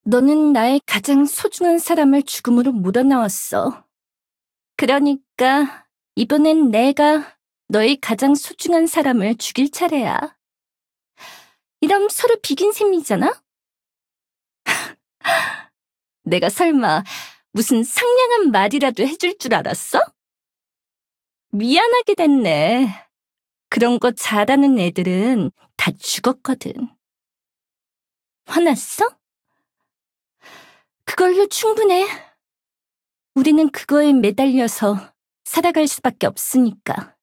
너는 나의 가장 소중한 사람을 죽음으로 묻어나왔어. 그러니까 이번엔 내가 너의 가장 소중한 사람을 죽일 차례야. 이럼 서로 비긴 셈이잖아? 내가 설마 무슨 상냥한 말이라도 해줄 줄 알았어? 미안하게 됐네. 그런 거 잘하는 애들은 다 죽었거든. 화났어? 그걸로 충분해. 우리는 그거에 매달려서 살아갈 수밖에 없으니까.